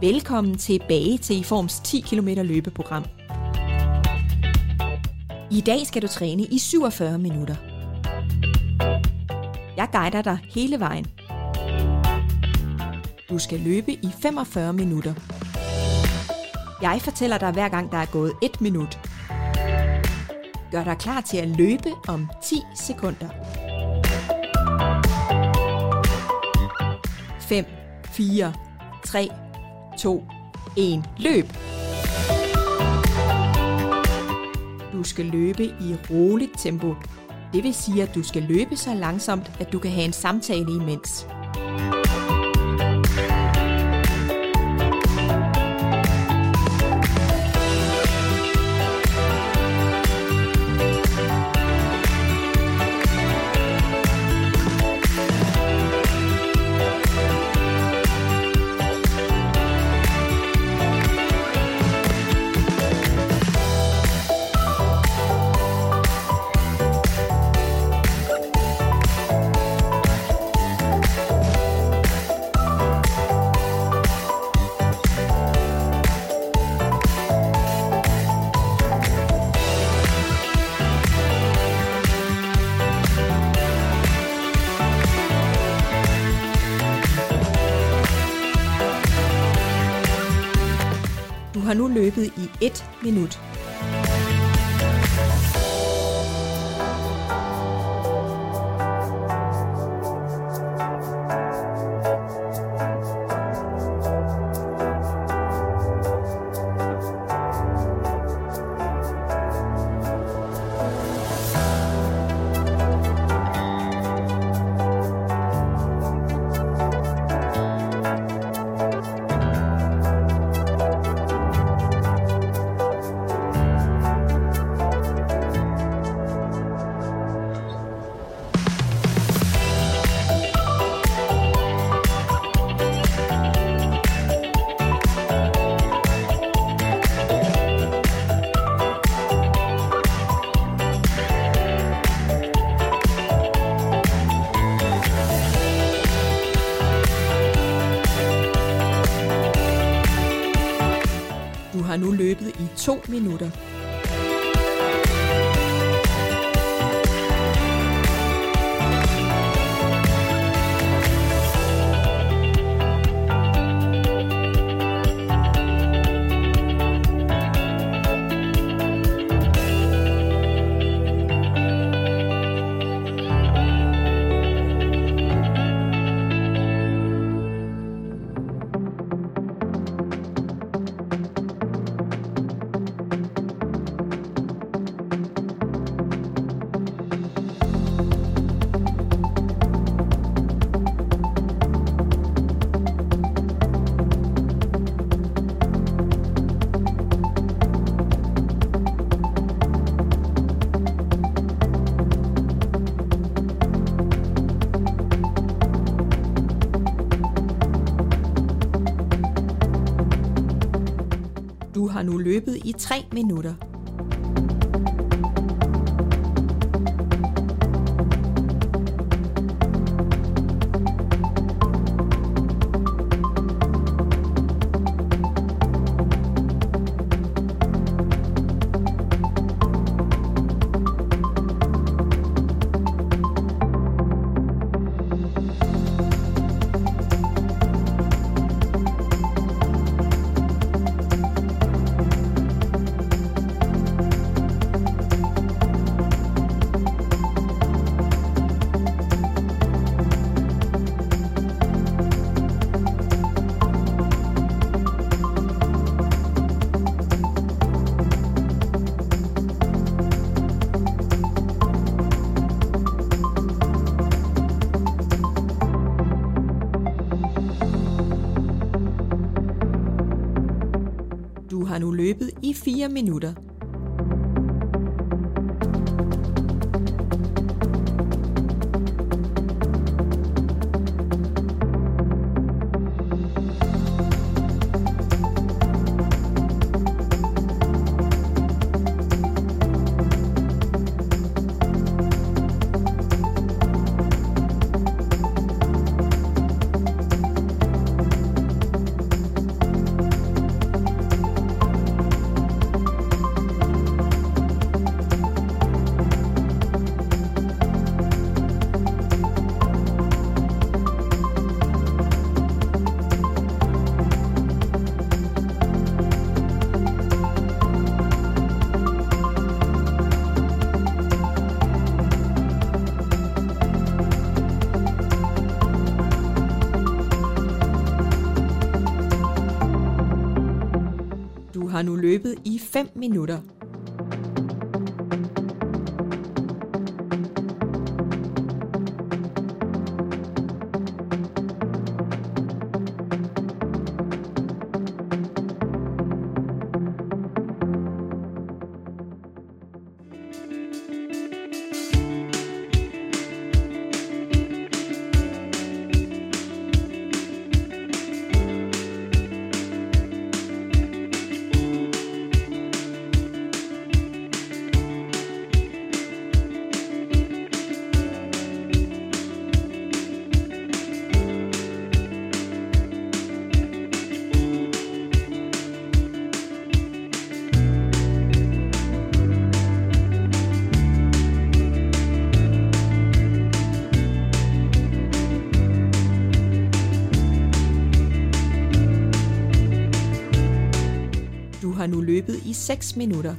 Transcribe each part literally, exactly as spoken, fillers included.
Velkommen tilbage til iForms ti kilometer løbeprogram. I dag skal du træne i syvogfyrre minutter. Jeg guider dig hele vejen. Du skal løbe i femogfyrre minutter. Jeg fortæller dig hver gang der er gået et minut. Gør dig klar til at løbe om ti sekunder. fem, fire, tre, to, et. Løb! Du skal løbe i roligt tempo. Det vil sige, at du skal løbe så langsomt, at du kan have en samtale imens. Du har nu løbet i et minut. Du har nu løbet i to minutter. Du har nu løbet i tre minutter. Du har nu løbet i fire minutter. har nu løbet i fem minutter. Du har nu løbet i seks minutter.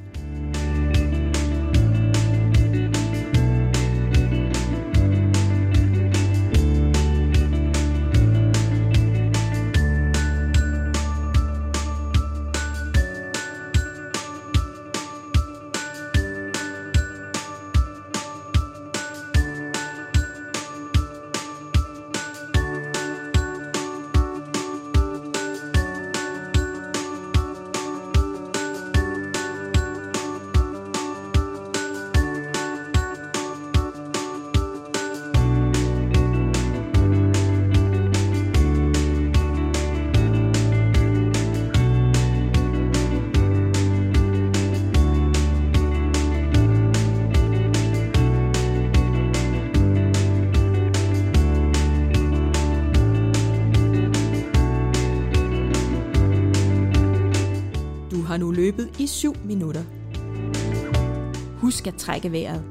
Du har nu løbet i syv minutter. Husk at trække vejret.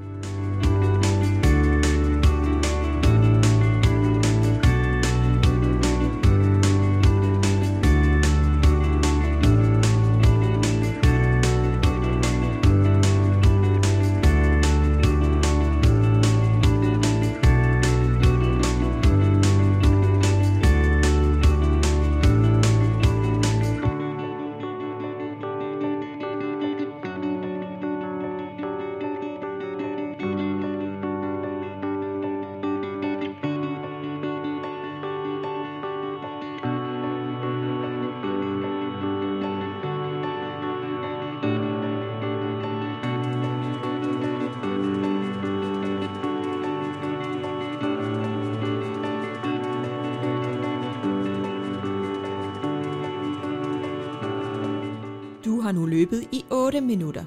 Du har nu løbet i otte minutter.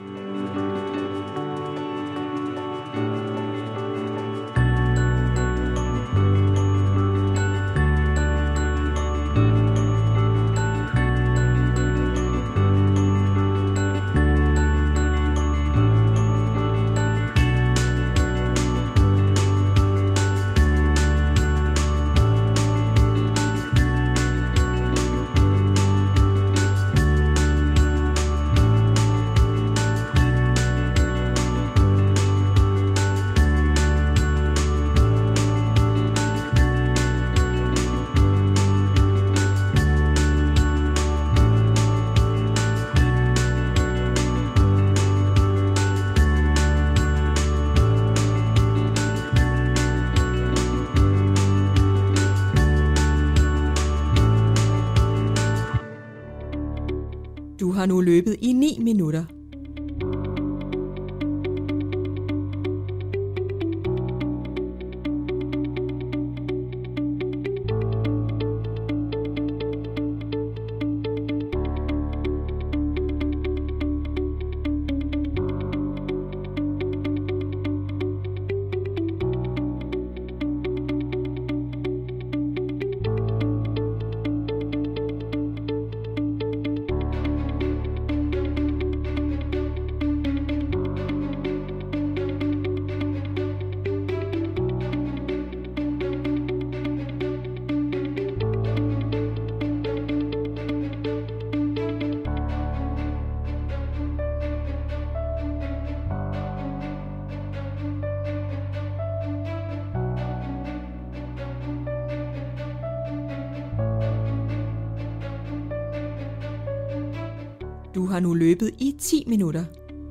Du har nu løbet i ni minutter. Du har nu løbet i ti minutter.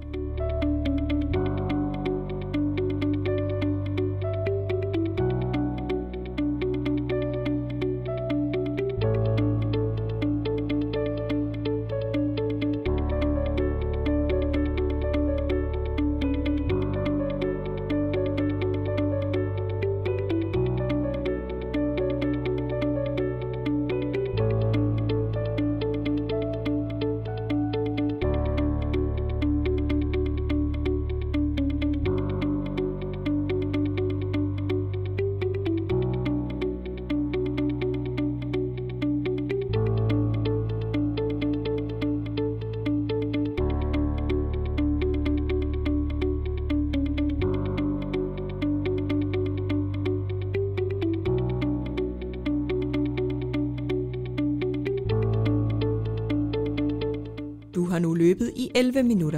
Du har nu løbet i elleve minutter.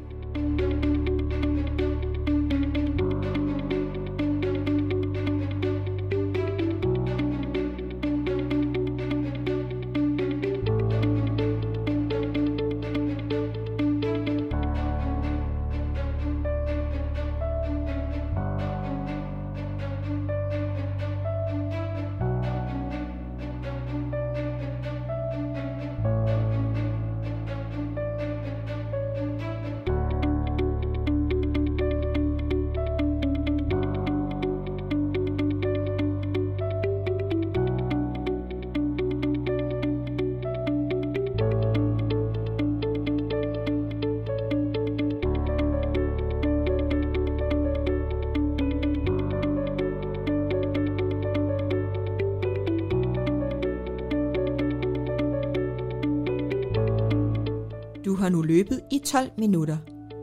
Du har nu løbet i tolv minutter.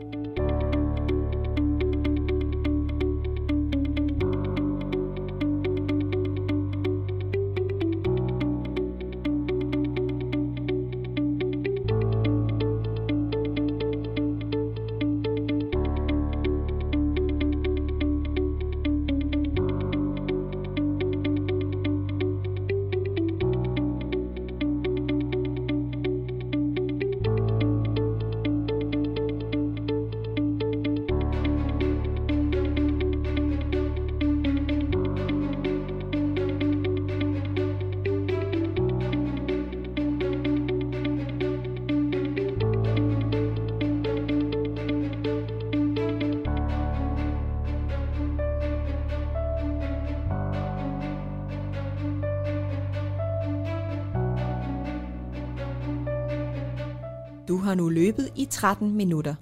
Du har nu løbet i tretten minutter.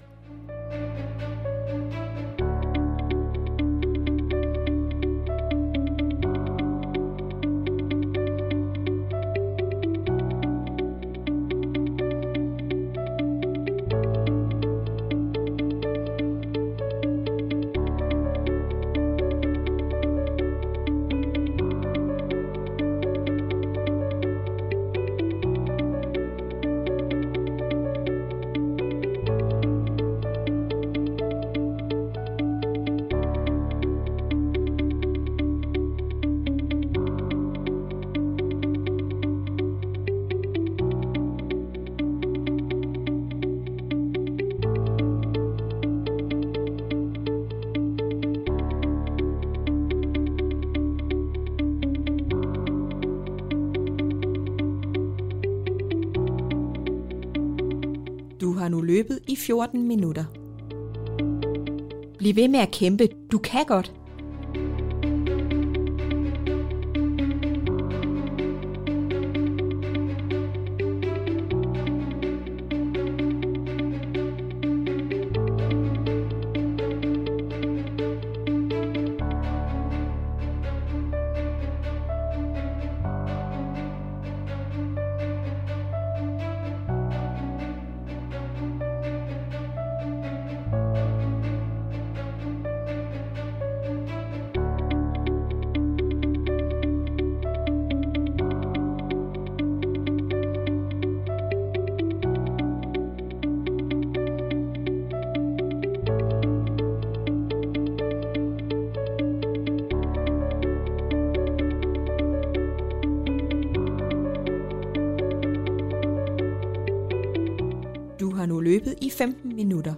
Du har nu løbet i fjorten minutter. Bliv ved med at kæmpe. Du kan godt. har nu løbet i femten minutter.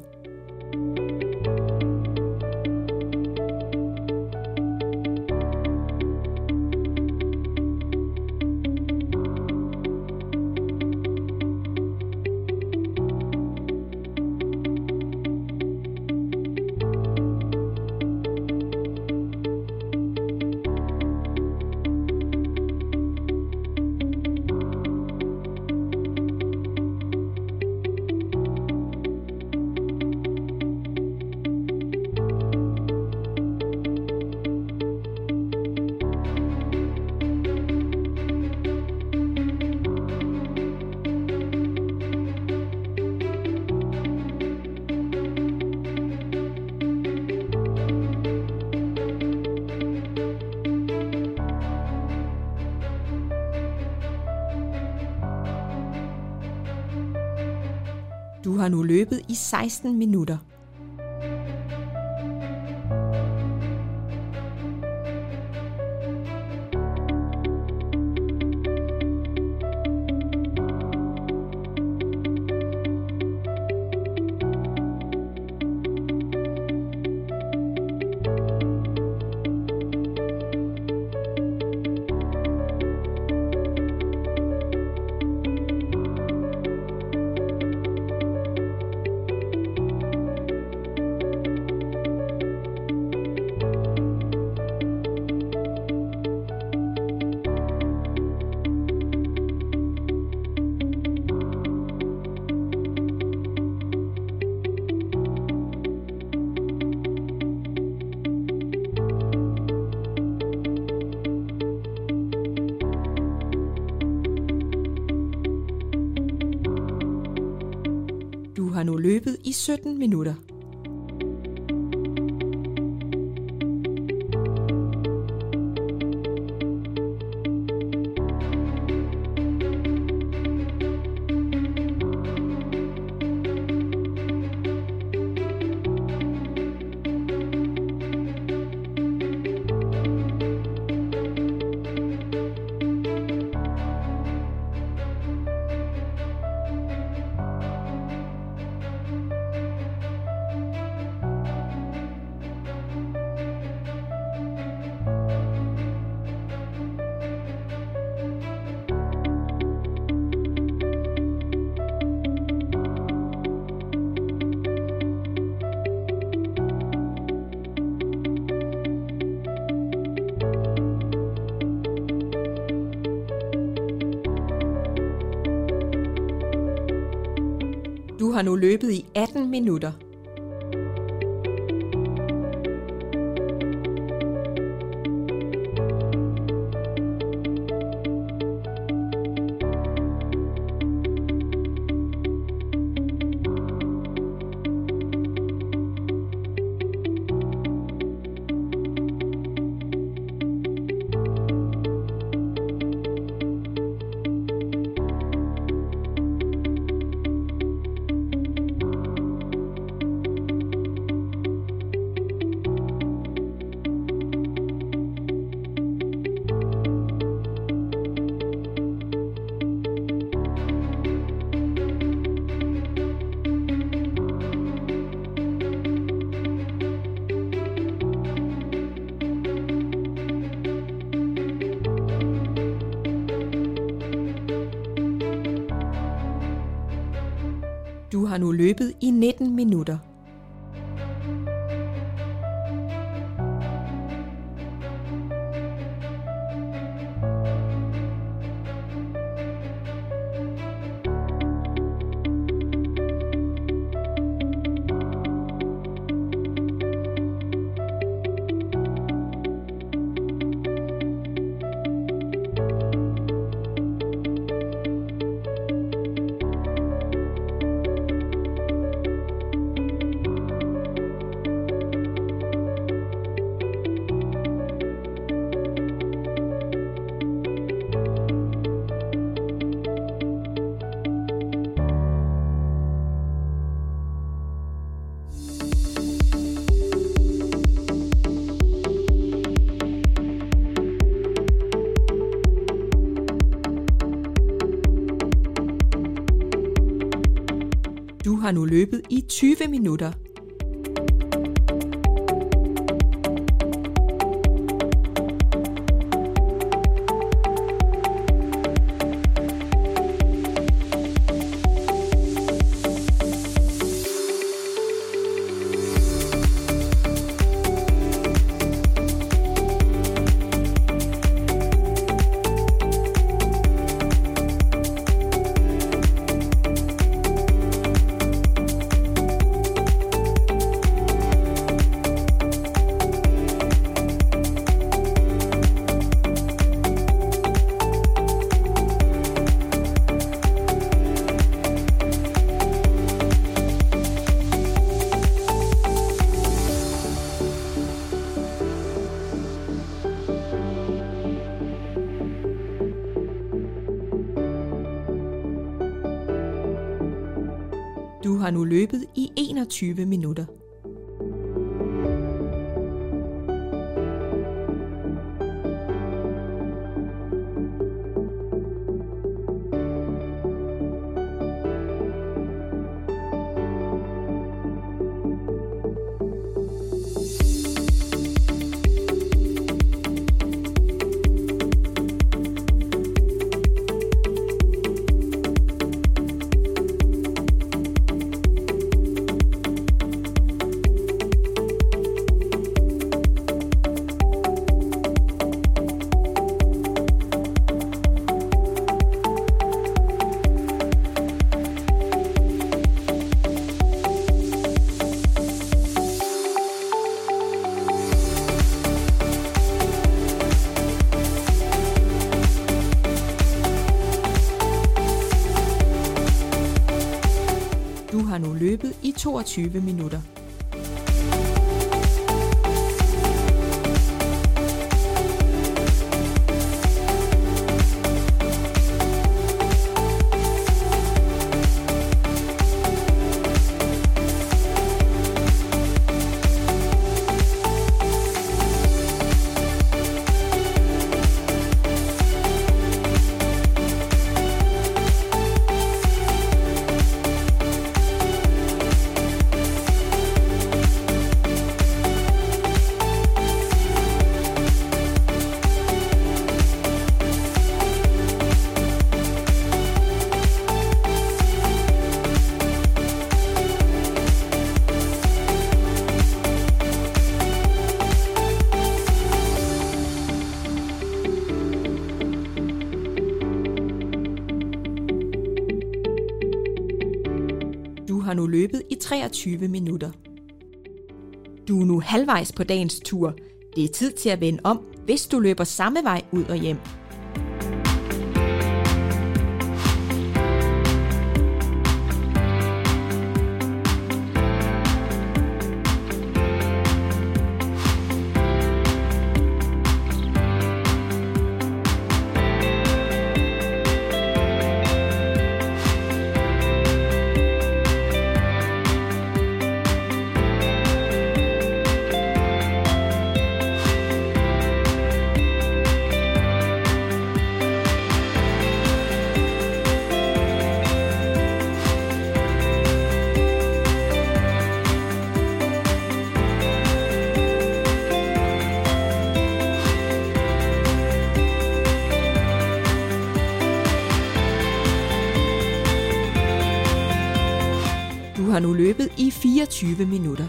Du har nu løbet i seksten minutter. Du har nu løbet i sytten minutter. Du har nu løbet i atten minutter. Du har nu løbet i nitten minutter. Du har nu løbet i tyve minutter. Du har nu løbet i enogtyve minutter. Du har nu løbet i toogtyve minutter. Du har nu løbet i treogtyve minutter. Du er nu halvvejs på dagens tur. Det er tid til at vende om, hvis du løber samme vej ud og hjem. Du har nu løbet i fireogtyve minutter.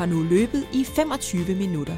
har nu løbet i femogtyve minutter.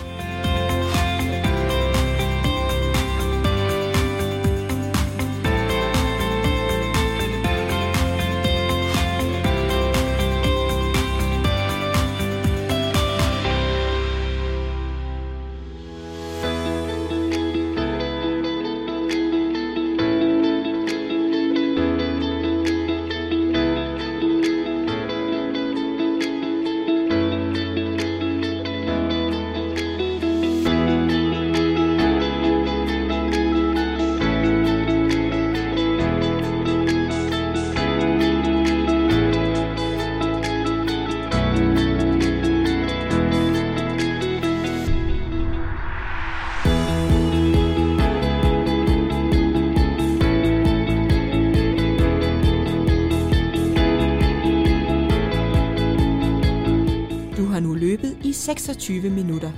Du har nu løbet i seksogtyve minutter.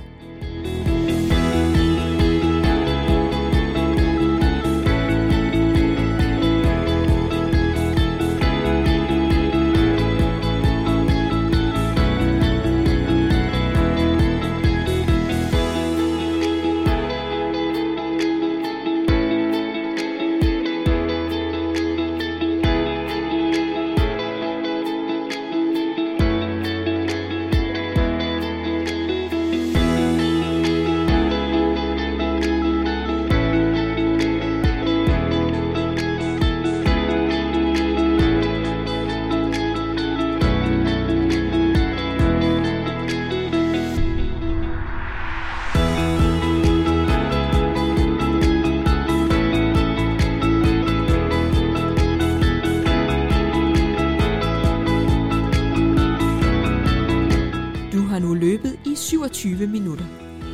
Du har nu løbet i syvogtyve minutter.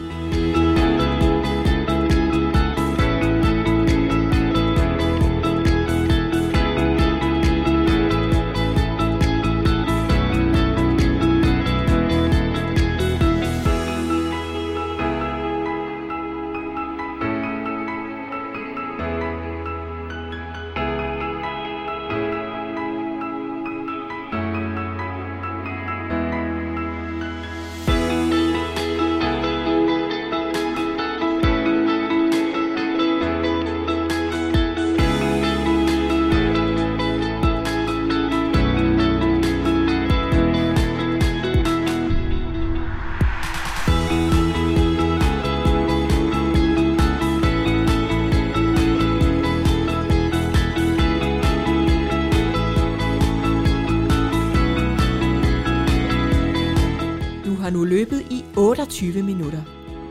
Du har nu løbet i otteogtyve minutter.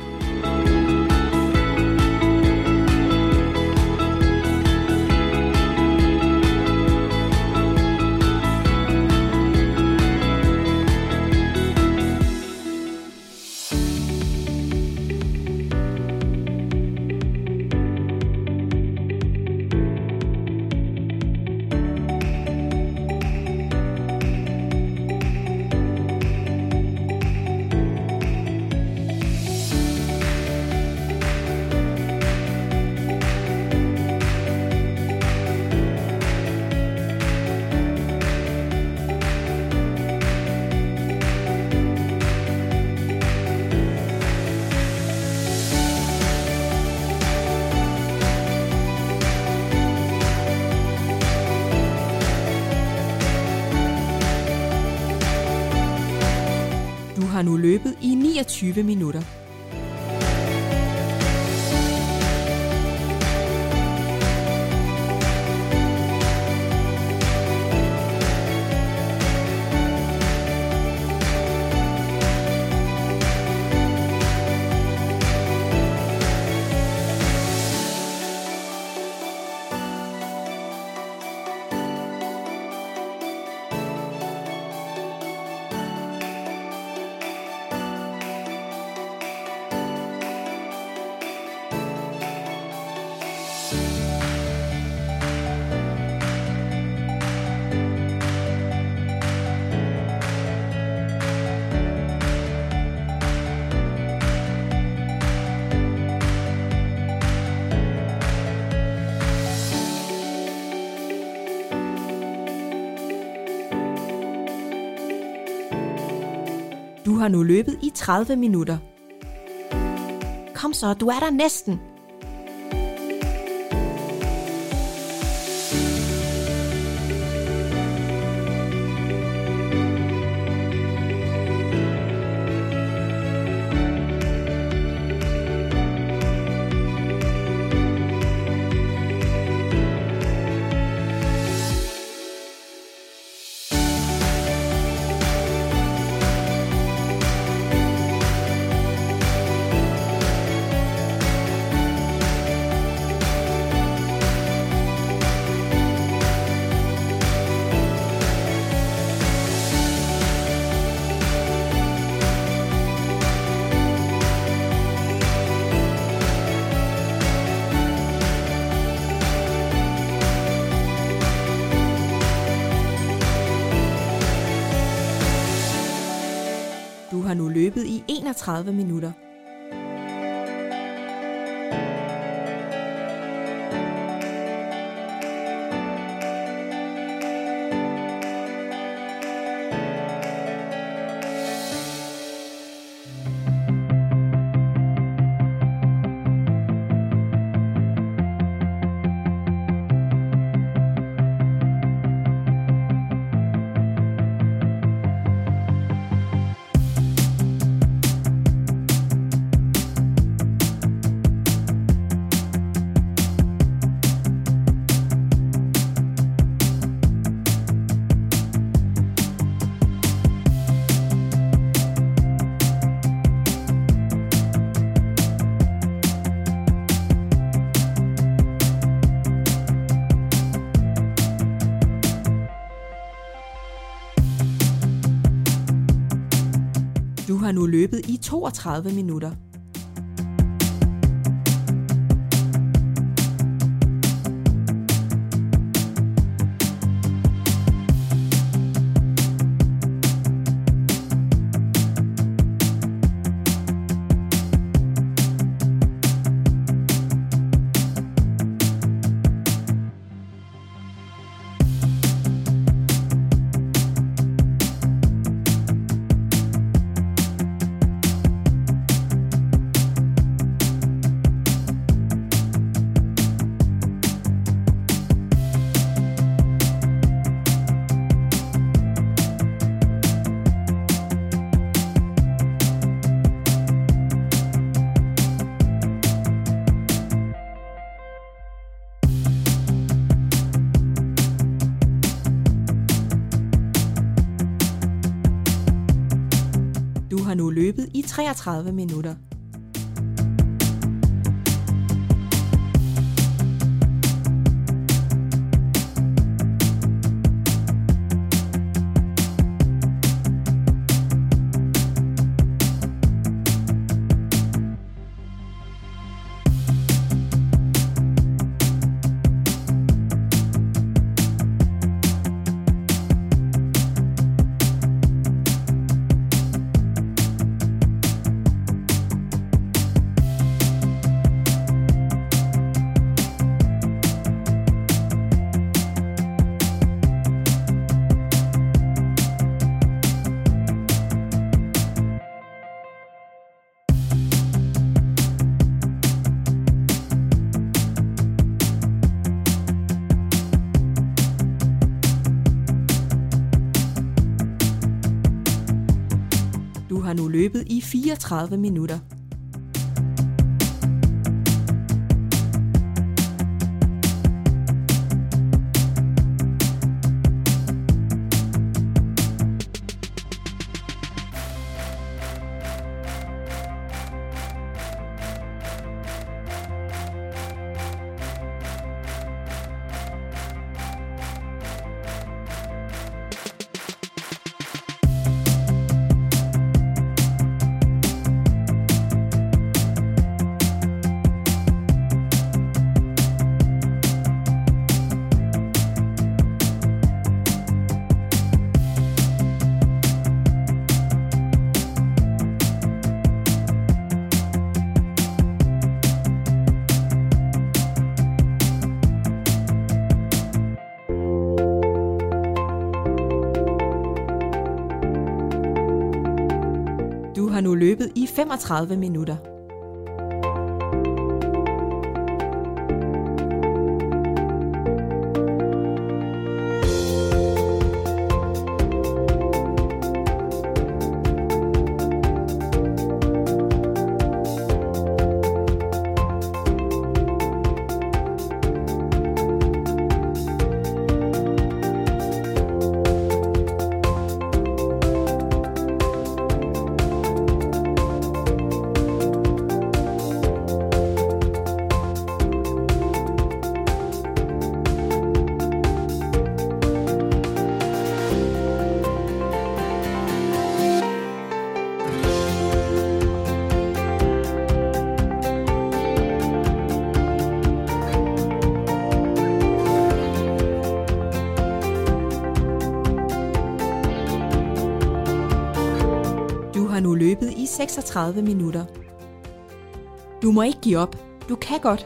Du har nu løbet i niogtyve minutter. Du har nu løbet i tredive minutter. Kom så, du er der næsten. Du har nu løbet i enogtredive minutter. Du har nu løbet i toogtredive minutter. Du har nu løbet i treogtredive minutter. Du har nu løbet i fireogtredive minutter. har nu løbet i femogtredive minutter. Du har nu løbet i seksogtredive minutter. Du må ikke give op. Du kan godt.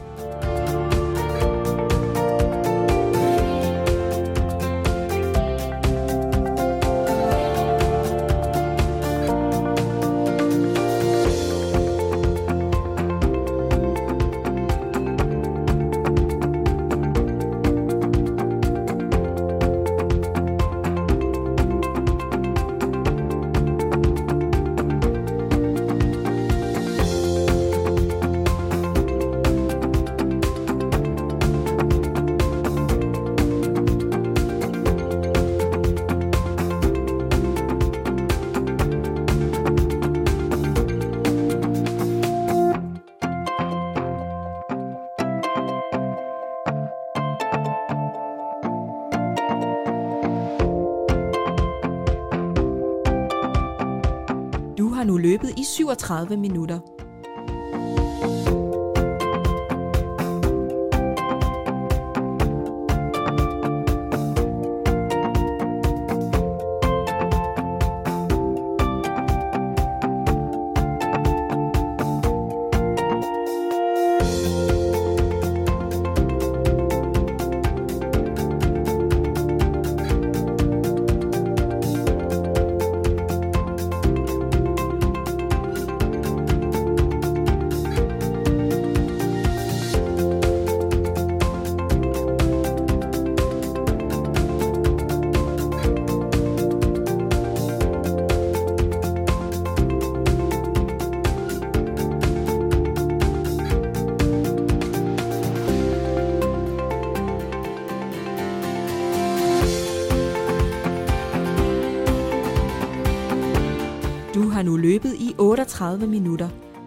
Du har nu løbet i syvogtredive minutter. Du har nu løbet i otteogtredive minutter.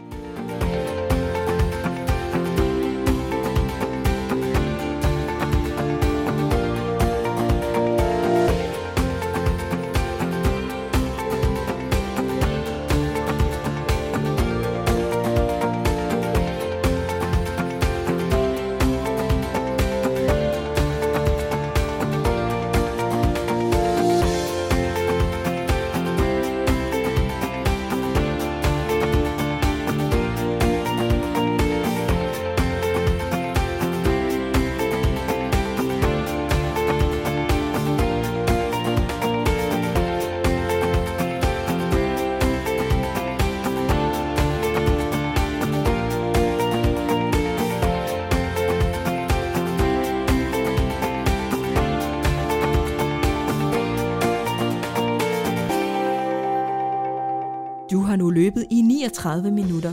Du har nu løbet i niogtredive minutter.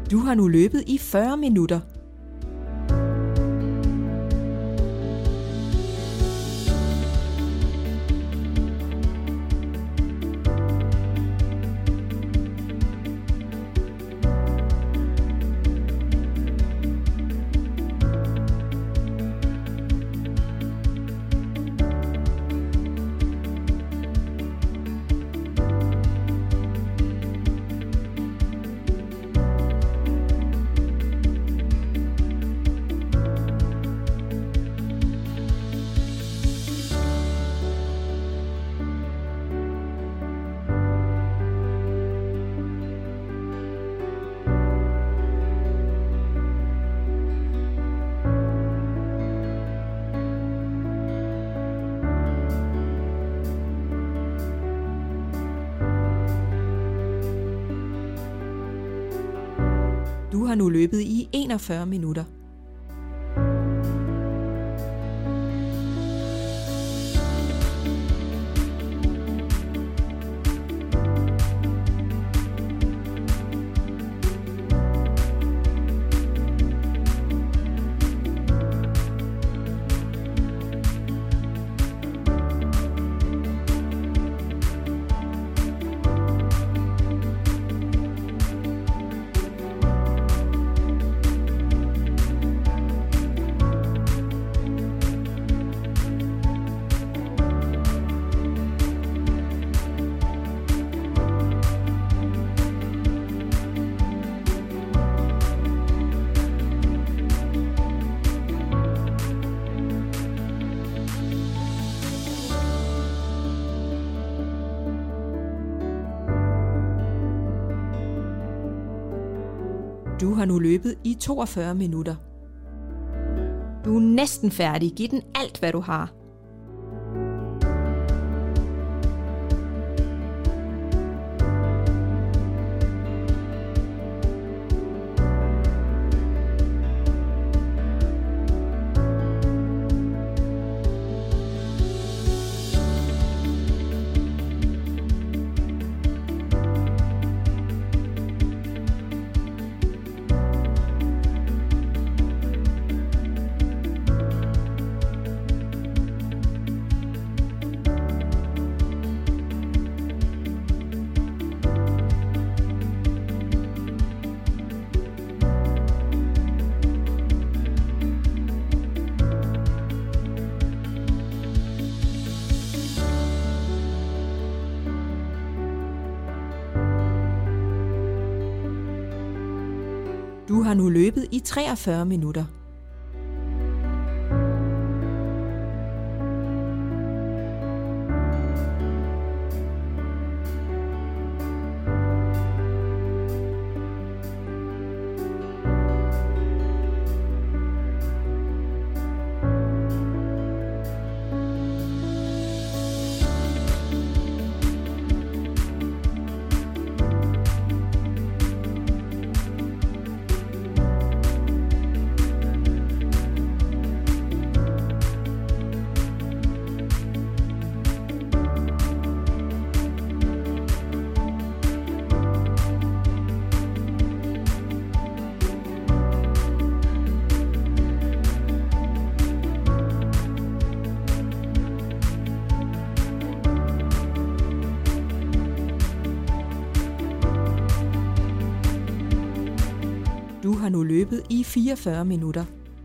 Du har nu løbet i fyrre minutter. Du har nu løbet i enogfyrre minutter. Du har nu løbet i toogfyrre minutter. Du er næsten færdig. Giv den alt, hvad du har. Du har nu løbet i treogfyrre minutter. Du har nu løbet i fireogfyrre minutter.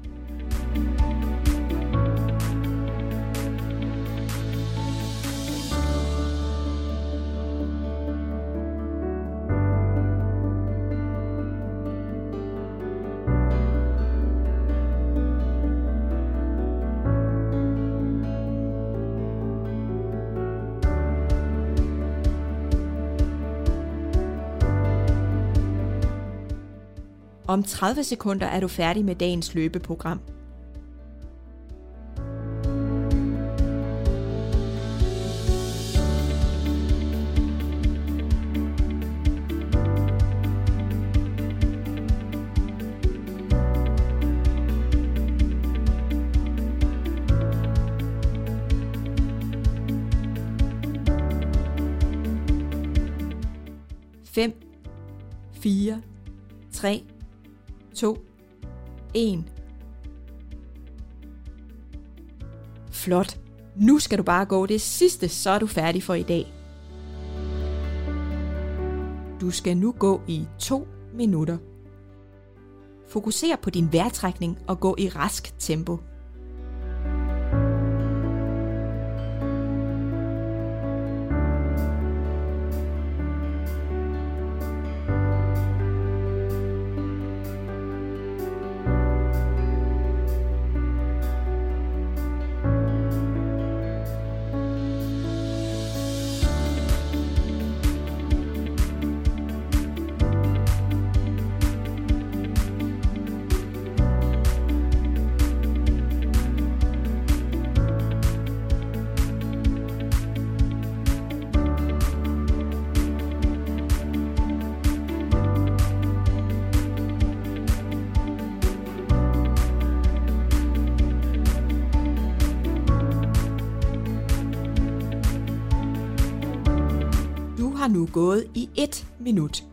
Om tredive sekunder er du færdig med dagens løbeprogram. fem, fire, tre, to, en. Flot. Nu skal du bare gå det sidste, så er du færdig for i dag. Du skal nu gå i to minutter. Fokuser på din vejrtrækning og gå i rask tempo. Du har nu gået i et minut.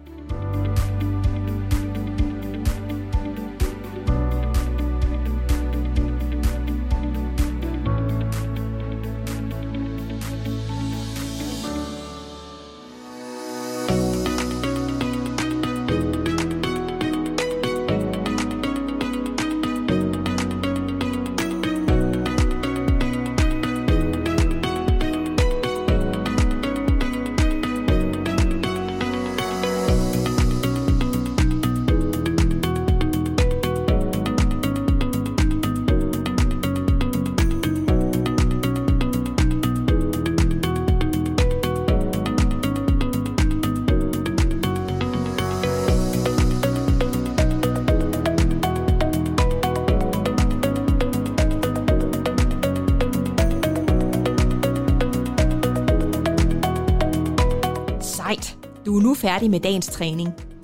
Du er nu færdig med dagens træning.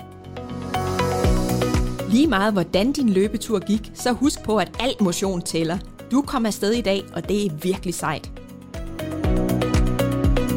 Lige meget hvordan din løbetur gik, så husk på, at al motion tæller. Du kom afsted i dag, og det er virkelig sejt.